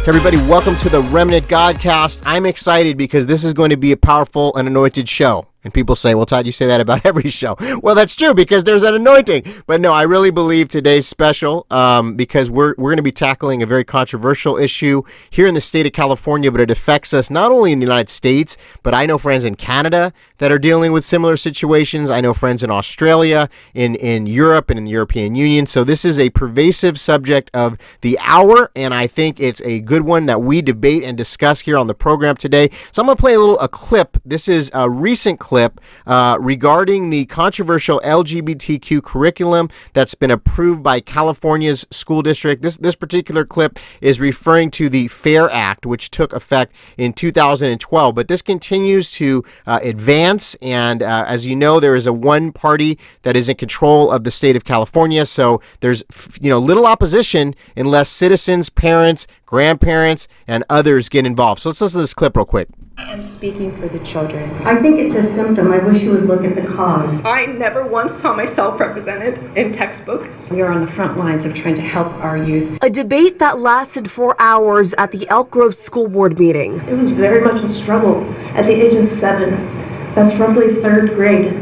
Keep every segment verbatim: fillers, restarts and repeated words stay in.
Everybody, welcome to the Remnant Godcast. I'm excited because this is going to be a powerful and anointed show. And people say, well, Todd, you say that about every show. Well, that's true because there's an anointing. But no, I really believe today's special um, because we're we're going to be tackling a very controversial issue here in the state of California, but it affects us not only in the United States, but I know friends in Canada that are dealing with similar situations. I know friends in Australia, in, in Europe, and in the European Union. So this is a pervasive subject of the hour, and I think it's a good one that we debate and discuss here on the program today. So I'm going to play a little a clip. This is a recent clip. Clip uh, regarding the controversial L G B T Q curriculum that's been approved by California's school district. This this particular clip is referring to the FAIR Act, which took effect in two thousand twelve. But this continues to uh, advance, and uh, as you know, there is a one party that is in control of the state of California. So there's you know little opposition unless citizens, parents, grandparents, and others get involved. So let's listen to this clip real quick. I am speaking for the children. I think it's a symptom. I wish you would look at the cause. I never once saw myself represented in textbooks. We are on the front lines of trying to help our youth. A debate that lasted four hours at the Elk Grove School Board meeting. It was very much a struggle at the age of seven. That's roughly third grade.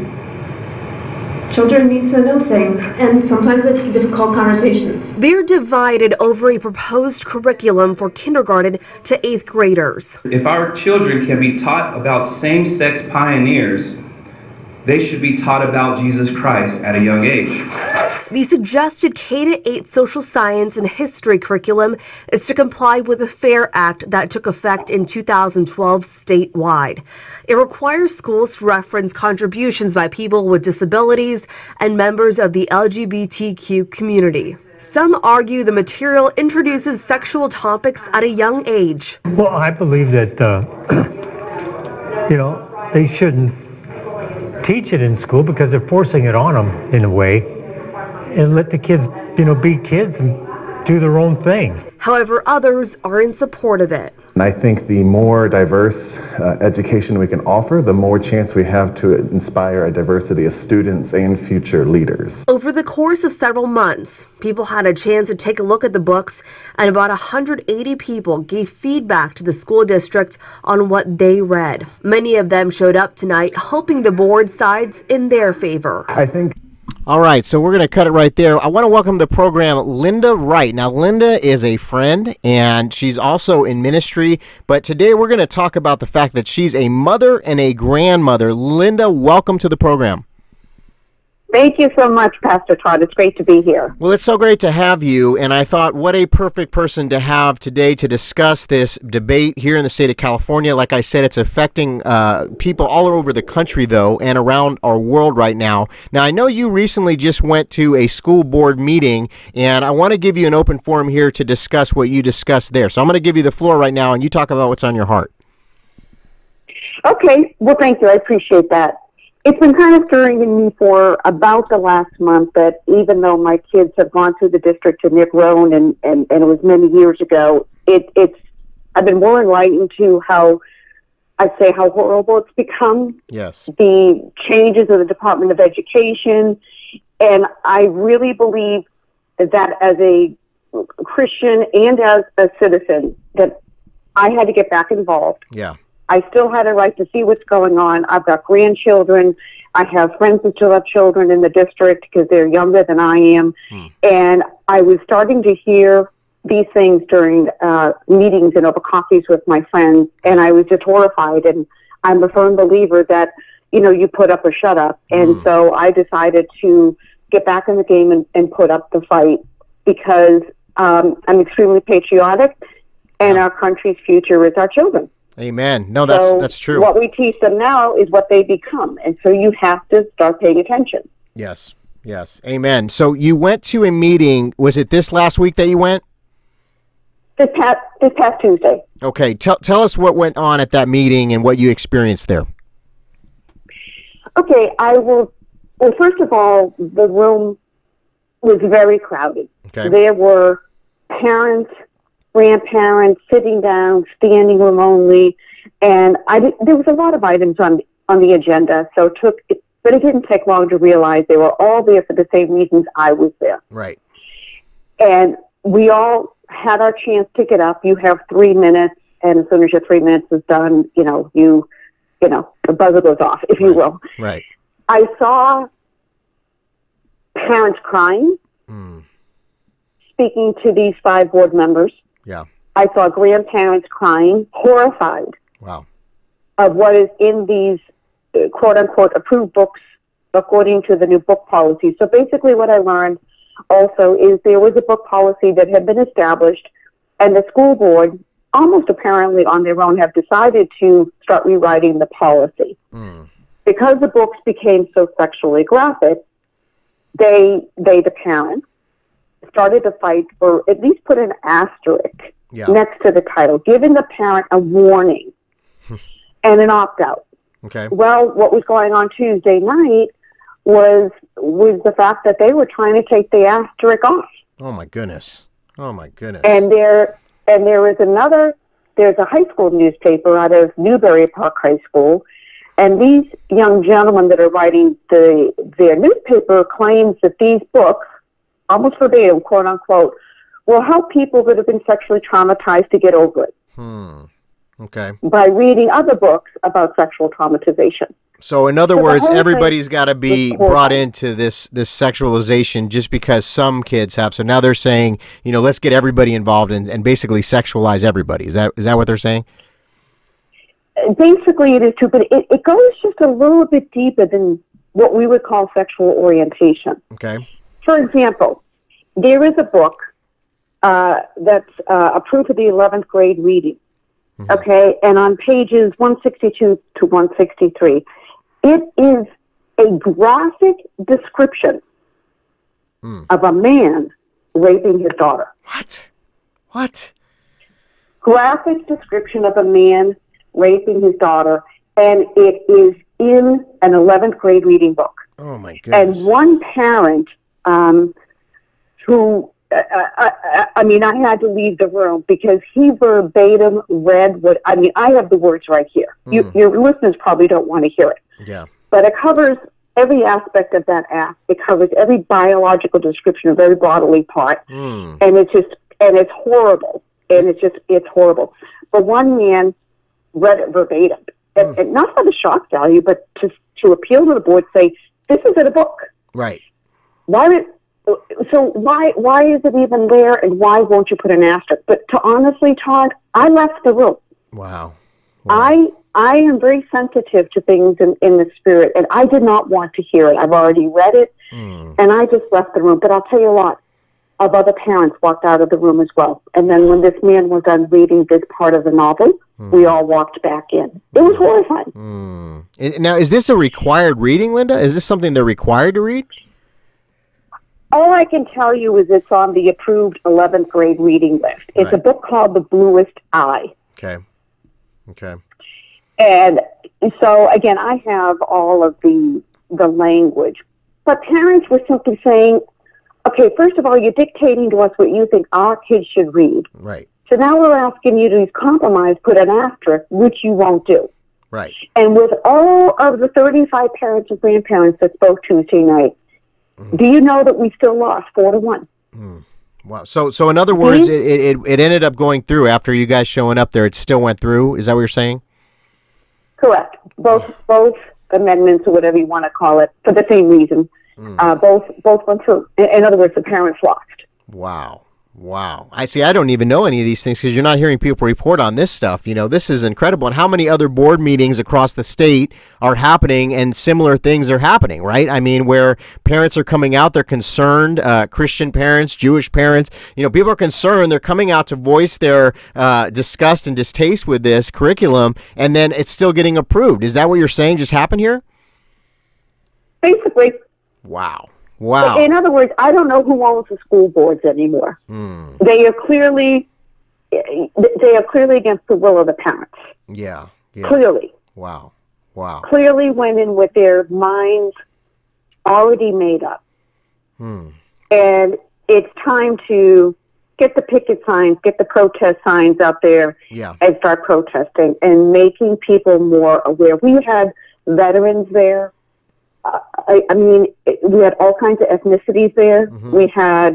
Children need to know things, and sometimes it's difficult conversations. They're divided over a proposed curriculum for kindergarten to eighth graders. If our children can be taught about same-sex pioneers, they should be taught about Jesus Christ at a young age. The suggested K to eight social science and history curriculum is to comply with the FAIR Act that took effect in two thousand twelve statewide. It requires schools to reference contributions by people with disabilities and members of the L G B T Q community. Some argue the material introduces sexual topics at a young age. Well, I believe that, uh, you know, they shouldn't teach it in school because they're forcing it on them in a way, and let the kids, you know, be kids and do their own thing. However, others are in support of it. And I think the more diverse uh, education we can offer, the more chance we have to inspire a diversity of students and future leaders. Over the course of several months, people had a chance to take a look at the books, and about one hundred eighty people gave feedback to the school district on what they read. Many of them showed up tonight hoping the board sides in their favor. I think All right, so we're going to cut it right there. I want to welcome to the program Linda Wright. Now, Linda is a friend, and she's also in ministry, but today we're going to talk about the fact that she's a mother and a grandmother. Linda, welcome to the program. Thank you so much, Pastor Todd. It's great to be here. Well, it's so great to have you, and I thought what a perfect person to have today to discuss this debate here in the state of California. Like I said, it's affecting uh, people all over the country, though, and around our world right now. Now, I know you recently just went to a school board meeting, and I want to give you an open forum here to discuss what you discussed there. So I'm going to give you the floor right now, and you talk about what's on your heart. Okay. Well, thank you. I appreciate that. It's been kind of stirring in me for about the last month that even though my kids have gone through the district to Nick Roan and, and, and it was many years ago, it, it's I've been more enlightened to how, I'd say, how horrible it's become. Yes. The changes of the Department of Education. And I really believe that as a Christian and as a citizen, that I had to get back involved. Yeah. I still had a right to see what's going on. I've got grandchildren. I have friends who still have children in the district because they're younger than I am. Hmm. And I was starting to hear these things during uh, meetings and over coffees with my friends, and I was just horrified. And I'm a firm believer that, you know, you put up or shut up. And hmm. so I decided to get back in the game and, and put up the fight because um, I'm extremely patriotic, and our country's future is our children. Amen. No, that's so that's true. What we teach them now is what they become. And so you have to start paying attention. Yes. Yes. Amen. So you went to a meeting. Was it this last week that you went? This past, this past Tuesday. Okay. Tell, tell us what went on at that meeting and what you experienced there. Okay. I will. Well, first of all, the room was very crowded. Okay. There were parents, grandparents sitting down, standing room only, and I did, there was a lot of items on on the agenda. So it took, it, but it didn't take long to realize they were all there for the same reasons I was there. Right. And we all had our chance to get up. You have three minutes, and as soon as your three minutes is done, you know, you, you know, the buzzer goes off, if you will. Right. I saw parents crying, mm. speaking to these five board members. Yeah. I saw grandparents crying, horrified Wow. of what is in these uh, quote-unquote approved books according to the new book policy. So basically what I learned also is there was a book policy that had been established, and the school board, almost apparently on their own, have decided to start rewriting the policy. Mm. Because the books became so sexually graphic, they, they, the parents, started to fight, or at least put an asterisk Yeah. next to the title, giving the parent a warning and an opt-out. Okay. Well, what was going on Tuesday night was was the fact that they were trying to take the asterisk off. Oh my goodness. Oh my goodness. And there and there was another, there's a high school newspaper out of Newbury Park High School, and these young gentlemen that are writing the their newspaper claims that these books, almost verbatim, quote unquote, will help people that have been sexually traumatized to get over it. Hmm. Okay. By reading other books about sexual traumatization. So in other So the words, whole thing everybody's got to be was horrible. brought into this this sexualization just because some kids have. So now they're saying, you know, let's get everybody involved and, and basically sexualize everybody. Is that is that what they're saying? Basically, it is true, but it, it goes just a little bit deeper than what we would call sexual orientation. Okay. For example, there is a book uh, that's uh, approved for the eleventh grade reading, mm-hmm. okay, and on pages one sixty-two to one sixty-three, it is a graphic description mm. of a man raping his daughter. What? What? Graphic description of a man raping his daughter, and it is in an eleventh grade reading book. Oh, my goodness. And one parent um, who, uh, I, I mean, I had to leave the room because he verbatim read what, I mean, I have the words right here. Mm. You, your listeners probably don't want to hear it. Yeah. But it covers every aspect of that act. It covers every biological description of every bodily part. Mm. And it's just, and it's horrible. And it's just, it's horrible. But one man read it verbatim. Mm. And, and not for the shock value, but to, to appeal to the board, say, this is in a book. Right. Why did, so why why is it even there, and why won't you put an asterisk? But to honestly, Todd, I left the room. Wow. wow. I I am very sensitive to things in, in the spirit, and I did not want to hear it. I've already read it, mm. and I just left the room. But I'll tell you what, of other parents walked out of the room as well. And then when this man was done reading this part of the novel, mm. we all walked back in. It was horrifying. Mm. Now, is this a required reading, Linda? Is this something they're required to read? All I can tell you is it's on the approved eleventh grade reading list. It's right. a book called The Bluest Eye. Okay. Okay. And so, again, I have all of the the language. But parents were simply saying, okay, first of all, you're dictating to us what you think our kids should read. Right. So now we're asking you to compromise, put an asterisk, which you won't do. Right. And with all of the thirty-five parents and grandparents that spoke Tuesday night, mm. do you know that we still lost four to one? Mm. Wow. So, so in other words, it, it it ended up going through after you guys showing up there. It still went through. Is that what you're saying? Correct. Both both amendments, or whatever you want to call it, for the same reason. Mm. Uh, both both went through. In, in other words, the parents lost. Wow. Wow. I see. I don't even know any of these things because you're not hearing people report on this stuff. You know, this is incredible. And how many other board meetings across the state are happening and similar things are happening, right? I mean, where parents are coming out, they're concerned, uh, Christian parents, Jewish parents, you know, people are concerned. They're coming out to voice their uh, disgust and distaste with this curriculum, and then it's still getting approved. Is that what you're saying just happened here? Basically. Wow. Wow. In other words, I don't know who owns the school boards anymore. Mm. They are clearly, they are clearly against the will of the parents. Yeah. yeah. Clearly. Wow. Wow. Clearly went in with their minds already made up. Mm. And it's time to get the picket signs, get the protest signs out there, yeah. and start protesting and making people more aware. We had veterans there. Uh, I, I mean, we had all kinds of ethnicities there. Mm-hmm. We had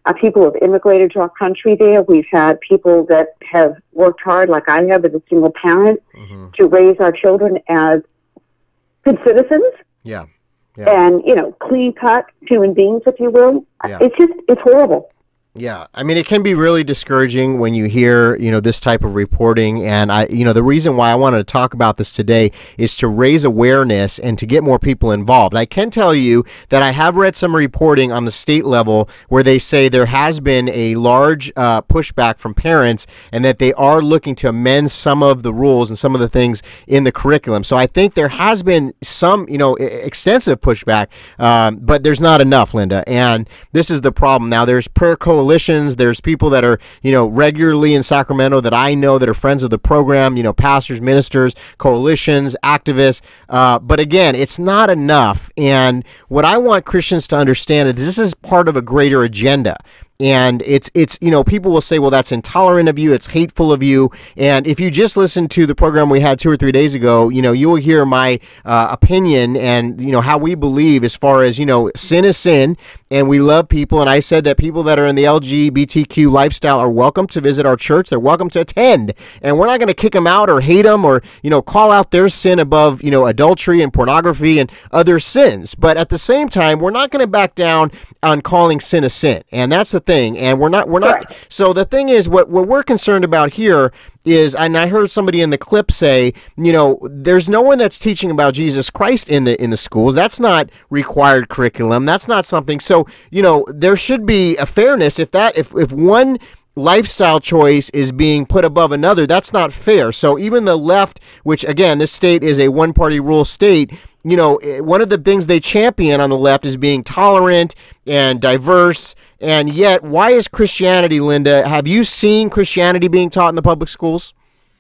uh, people who have immigrated to our country there. We've had people that have worked hard, like I have as a single parent, mm-hmm. to raise our children as good citizens. Yeah. yeah. And, you know, clean-cut human beings, if you will. Yeah. It's just, it's horrible. Yeah, I mean, it can be really discouraging when you hear, you know, this type of reporting. And I, you know, the reason why I wanted to talk about this today is to raise awareness and to get more people involved. I can tell you that I have read some reporting on the state level where they say there has been a large uh, pushback from parents and that they are looking to amend some of the rules and some of the things in the curriculum. So I think there has been some, you know, extensive pushback, um, but there's not enough, Linda. And this is the problem. Now, there's prayer coalitions. There's people that are, you know, regularly in Sacramento that I know that are friends of the program, you know, pastors, ministers, coalitions, activists. Uh, but again, it's not enough. And what I want Christians to understand is this is part of a greater agenda. And it's, it's you know, people will say, well, that's intolerant of you, it's hateful of you. And if you just listen to the program we had two or three days ago, you know, you will hear my uh, opinion and, you know, how we believe as far as, you know, sin is sin and we love people. And I said that people that are in the L G B T Q lifestyle are welcome to visit our church. They're welcome to attend. And we're not going to kick them out or hate them or, you know, call out their sin above, you know, adultery and pornography and other sins. But at the same time, we're not going to back down on calling sin a sin. And that's the thing. And we're not, we're not. Right. So the thing is, what, what we're concerned about here is, and I heard somebody in the clip say, you know, there's no one that's teaching about Jesus Christ in the in the schools. That's not required curriculum. That's not something. So, you know, there should be a fairness. If that, if if one lifestyle choice is being put above another, that's not fair. So even the left, which again, this state is a one-party rule state, you know, one of the things they champion on the left is being tolerant and diverse. And yet, why is Christianity, Linda, have you seen Christianity being taught in the public schools?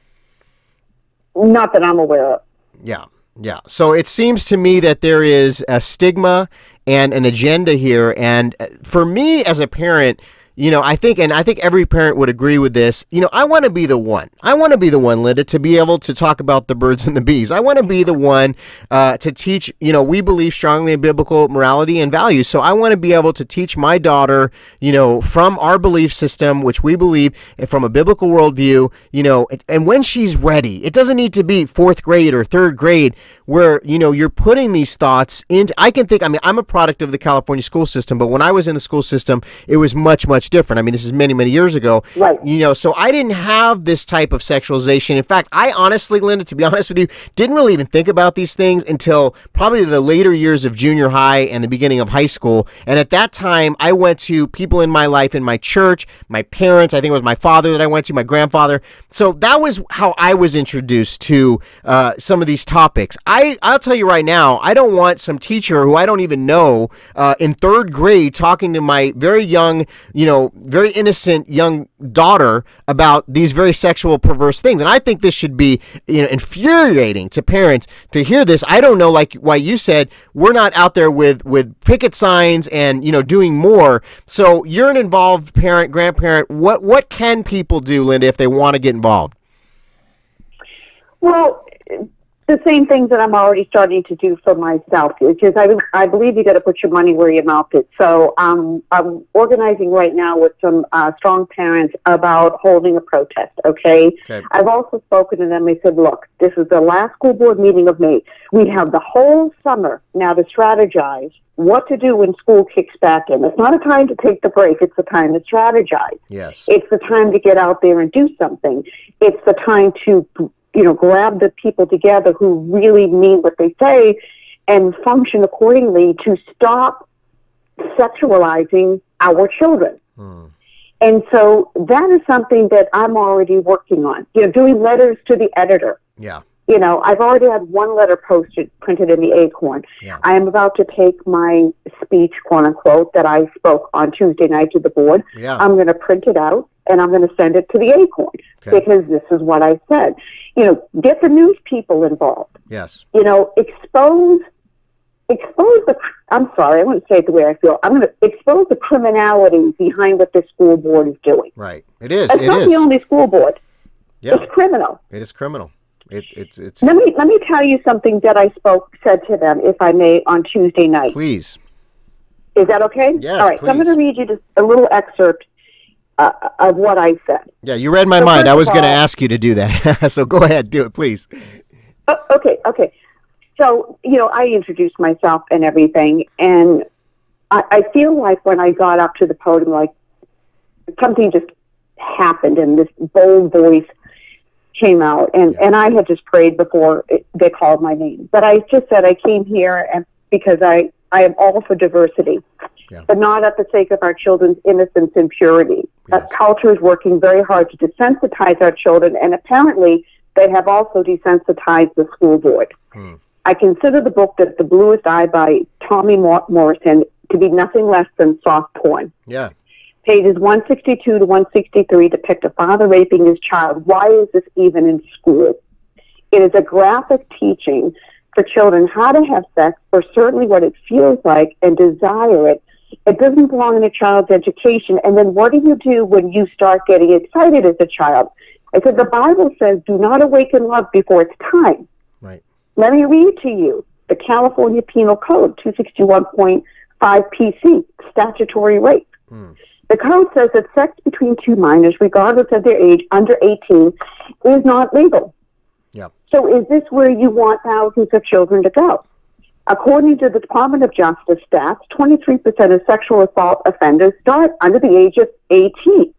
Not that I'm aware of. Yeah, yeah. So it seems to me that there is a stigma and an agenda here. And for me as a parent, you know, I think, and I think every parent would agree with this, you know, I want to be the one. I want to be the one, Linda, to be able to talk about the birds and the bees. I want to be the one uh, to teach, you know, we believe strongly in biblical morality and values. So I want to be able to teach my daughter, you know, from our belief system, which we believe from a biblical worldview, you know, and when she's ready, it doesn't need to be fourth grade or third grade where, you know, you're putting these thoughts into, I can think, I mean, I'm a product of the California school system, but when I was in the school system, it was much, much different. I mean, this is many, many years ago. Right. You know, so I didn't have this type of sexualization. In fact, I honestly, Linda, to be honest with you, didn't really even think about these things until probably the later years of junior high and the beginning of high school. And at that time, I went to people in my life, in my church, my parents, I think it was my father that I went to, my grandfather. So that was how I was introduced to uh, some of these topics. I, I'll tell you right now, I don't want some teacher who I don't even know uh, in third grade talking to my very young, you know, very innocent young daughter about these very sexual, perverse things. And I think this should be, you know, infuriating to parents to hear this. I don't know, like why you said, we're not out there with, with picket signs and, you know, doing more. So you're an involved parent, grandparent. What, what can people do, Linda, if they want to get involved? Well, the same things that I'm already starting to do for myself, which is I, I believe you got to put your money where your mouth is. So um, I'm organizing right now with some uh, strong parents about holding a protest, okay? okay? I've also spoken to them. I said, look, this is the last school board meeting of May. We have the whole summer now to strategize what to do when school kicks back in. It's not a time to take the break. It's the time to strategize. Yes. It's the time to get out there and do something. It's the time to, you know, grab the people together who really mean what they say and function accordingly to stop sexualizing our children. Hmm. And so that is something that I'm already working on, you know, doing letters to the editor. Yeah. You know, I've already had one letter posted, printed in the Acorn. Yeah. I am about to take my speech, quote unquote, that I spoke on Tuesday night to the board. Yeah. I'm going to print it out and I'm going to send it to the Acorn okay. because this is what I said. You know, get the news people involved. Yes. You know, expose, expose the, I'm sorry, I wouldn't say it the way I feel. I'm going to expose the criminality behind what this school board is doing. Right. It is. It's it not is. the only school board. Yeah. It's criminal. It is criminal. It, it's, it's. Let me let me tell you something that I spoke said to them, if I may, on Tuesday night. Please. Is that okay? Yes, All right, please. so I'm going to read you just a little excerpt uh, of what I said. Yeah, you read my So mind. first I was of going to all- ask you to do that. So go ahead, do it, please. Uh, okay, okay. So, you know, I introduced myself and everything, and I, I feel like when I got up to the podium, like something just happened, and this bold voice came out, and, and I had just prayed before it, they called my name. But I just said I came here and because I, I am all for diversity, Yeah. but not at the sake of our children's innocence and purity. Yes. Uh, culture is working very hard to desensitize our children, and apparently they have also desensitized the school board. Hmm. I consider the book that The Bluest Eye by Tommy Mor- Morrison to be nothing less than soft porn. Yeah. Pages one sixty-two to one sixty-three depict a father raping his child. Why is this even in school? It is a graphic teaching for children how to have sex, or certainly what it feels like, and desire it. It doesn't belong in a child's education. And then what do you do when you start getting excited as a child? I said, the Bible says, do not awaken love before it's time. Right. Let me read to you the California Penal Code, two sixty-one point five P C, statutory rape. Hmm. The code says that sex between two minors, regardless of their age, under eighteen, is not legal. Yeah. So is this where you want thousands of children to go? According to the Department of Justice stats, twenty-three percent of sexual assault offenders start under the age of eighteen.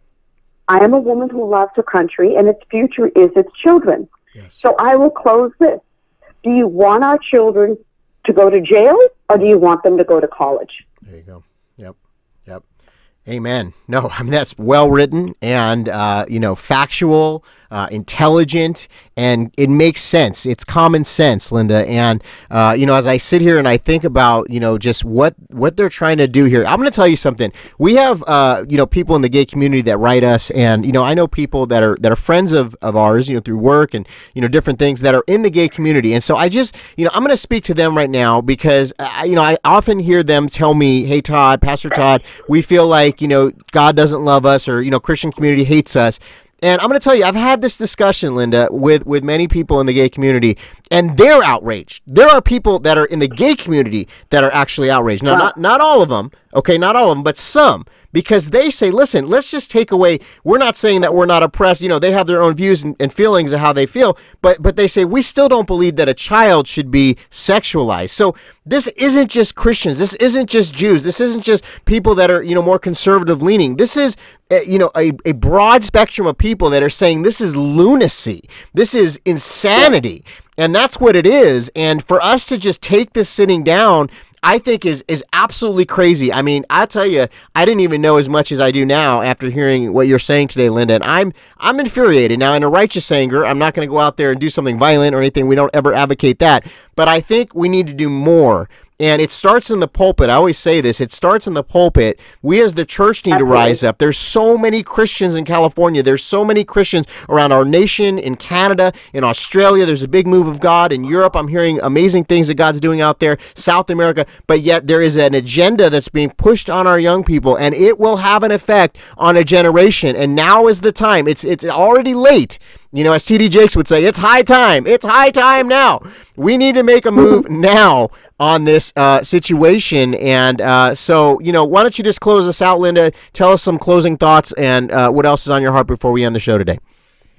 I am a woman who loves her country, and its future is its children. Yes. So I will close this. Do you want our children to go to jail, or do you want them to go to college? There you go. Yep. Yep. Amen. No, I mean, that's well written and, uh, you know, factual, uh, intelligent, and it makes sense. It's common sense, Linda. And, uh, you know, as I sit here and I think about, you know, just what, what they're trying to do here, I'm going to tell you something. We have, uh, you know, people in the gay community that write us, and, you know, I know people that are, that are friends of, of ours, you know, through work and, you know, different things that are in the gay community. And so I just, you know, I'm going to speak to them right now because, uh, you know, I often hear them tell me, hey, Todd, Pastor Todd, we feel like, you know, God doesn't love us, or, you know, Christian community hates us. And I'm going to tell you, I've had this discussion, Linda, with, with many people in the gay community, and they're outraged. There are people that are in the gay community that are actually outraged. Now, not, not all of them, okay, not all of them, but some. Because they say, listen, let's just take away, we're not saying that we're not oppressed. You know, they have their own views and, and feelings of how they feel, but but they say, we still don't believe that a child should be sexualized. So this isn't just Christians. This isn't just Jews. This isn't just people that are, you know, more conservative leaning. This is, uh, you know, a, a broad spectrum of people that are saying this is lunacy. This is insanity. And that's what it is. And for us to just take this sitting down, I think is is absolutely crazy. I mean, I tell you, I didn't even know as much as I do now after hearing what you're saying today, Linda. And I'm I'm infuriated. Now, in a righteous anger, I'm not going to go out there and do something violent or anything. We don't ever advocate that. But I think we need to do more. And it starts in the pulpit. I always say this. It starts in the pulpit. We as the church need to rise up. There's so many Christians in California. There's so many Christians around our nation, in Canada, in Australia. There's a big move of God. In Europe, I'm hearing amazing things that God's doing out there. South America. But yet there is an agenda that's being pushed on our young people, and it will have an effect on a generation. And now is the time. It's, it's already late. You know, as T D Jakes would say, it's high time. It's high time now. We need to make a move now on this uh, situation. And uh, so, you know, why don't you just close us out, Linda? Tell us some closing thoughts and uh, what else is on your heart before we end the show today.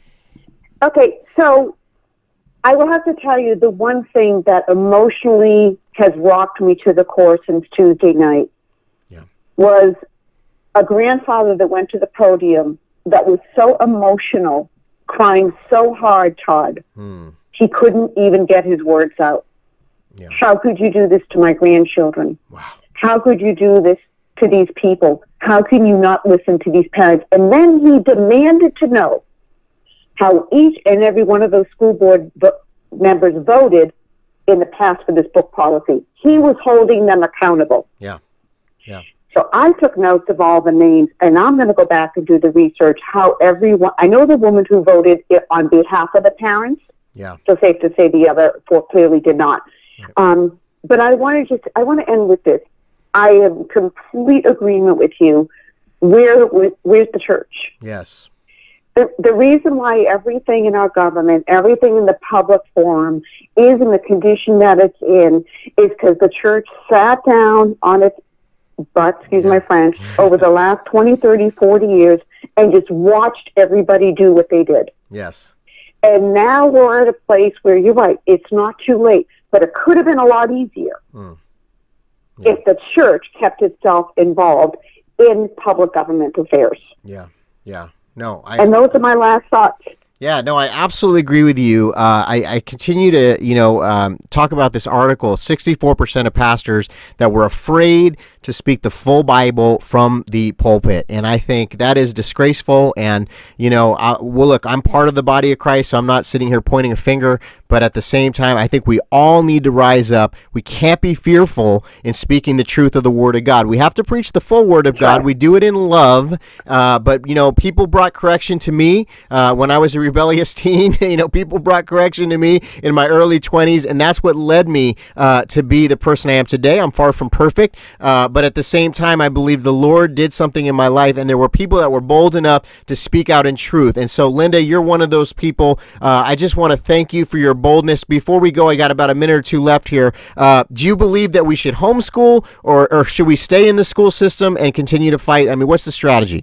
Okay, so I will have to tell you the one thing that emotionally has rocked me to the core since Tuesday night yeah. was a grandfather that went to the podium that was so emotional, crying so hard, Todd, Hmm. he couldn't even get his words out. Yeah. How could you do this to my grandchildren? Wow. How could you do this to these people? How can you not listen to these parents? And then he demanded to know how each and every one of those school board vo- members voted in the past for this book policy. He was holding them accountable. Yeah. Yeah. So I took notes of all the names, and I'm going to go back and do the research how everyone, I know the woman who voted it on behalf of the parents, Yeah. so safe to say the other four clearly did not. Right. Um, but I want to just, I want to end with this. I am in complete agreement with you. Where, where's the church? Yes. The, the reason why everything in our government, everything in the public forum is in the condition that it's in is because the church sat down on its but, excuse my French, over the last twenty, thirty, forty years and just watched everybody do what they did. Yes. And now we're at a place where you're right, it's not too late, but it could have been a lot easier Mm. Yeah. if the church kept itself involved in public government affairs. Yeah, yeah. No, I... And those are my last thoughts. Yeah, no, I absolutely agree with you. Uh, I, I continue to, you know, um, talk about this article, sixty-four percent of pastors that were afraid to speak the full Bible from the pulpit. And I think that is disgraceful. And, you know, I, well, look, I'm part of the body of Christ, so I'm not sitting here pointing a finger. But at the same time, I think we all need to rise up. We can't be fearful in speaking the truth of the Word of God. We have to preach the full Word of God. We do it in love. Uh, but, you know, people brought correction to me uh, when I was a rebellious teen. You know, people brought correction to me in my early twenties, and that's what led me uh, to be the person I am today. I'm far from perfect, uh, but at the same time, I believe the Lord did something in my life, and there were people that were bold enough to speak out in truth. And so, Linda, you're one of those people. Uh, I just want to thank you for your boldness. Before we go, I got about a minute or two left here. Uh, do you believe that we should homeschool, or, or should we stay in the school system and continue to fight? I mean, what's the strategy?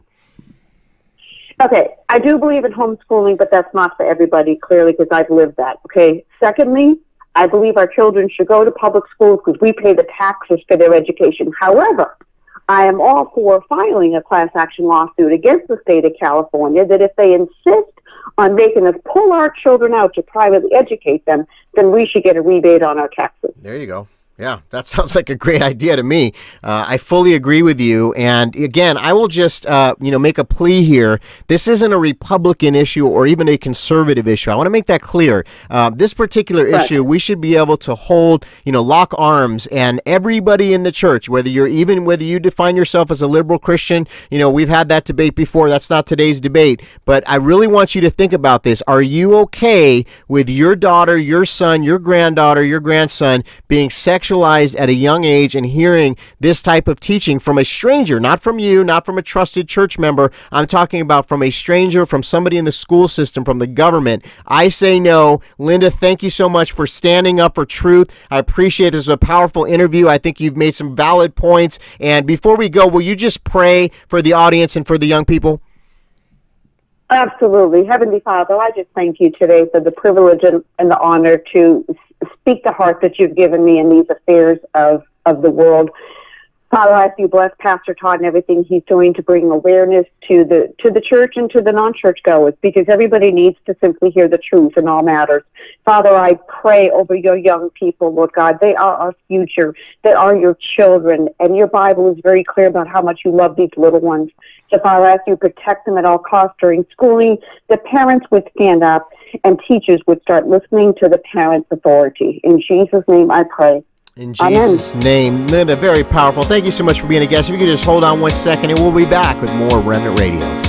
Okay, I do believe in homeschooling, but that's not for everybody, clearly, because I've lived that. Okay. Secondly, I believe our children should go to public schools because we pay the taxes for their education. However, I am all for filing a class action lawsuit against the state of California that if they insist on making us pull our children out to privately educate them, then we should get a rebate on our taxes. There you go. Yeah, that sounds like a great idea to me. Uh, I fully agree with you. And again, I will just, uh, you know, make a plea here. This isn't a Republican issue or even a conservative issue. I want to make that clear. Uh, this particular Right. issue, we should be able to hold, you know, lock arms, and everybody in the church, whether you're even, whether you define yourself as a liberal Christian, you know, we've had that debate before. That's not today's debate. But I really want you to think about this. Are you okay with your daughter, your son, your granddaughter, your grandson being sexualized at a young age and hearing this type of teaching from a stranger, not from you, not from a trusted church member? I'm talking about from a stranger, from somebody in the school system, from the government. I say no. Linda, thank you so much for standing up for truth. I appreciate this. This was a powerful interview. I think you've made some valid points. And before we go, will you just pray for the audience and for the young people? Absolutely. Heavenly Father, I just thank you today for the privilege and, and the honor to speak the heart that you've given me in these affairs of, of the world. Father, I ask you bless Pastor Todd and everything he's doing to bring awareness to the to the church and to the non-church goers, because everybody needs to simply hear the truth in all matters. Father, I pray over your young people, Lord God. They are our future. They are your children, and your Bible is very clear about how much you love these little ones. So, Father, I ask you protect them at all costs during schooling. The parents would stand up, and teachers would start listening to the parents' authority. In Jesus' name I pray. In Jesus' name. Linda, very powerful. Thank you so much for being a guest. If you could just hold on one second, and we'll be back with more Remnant Radio.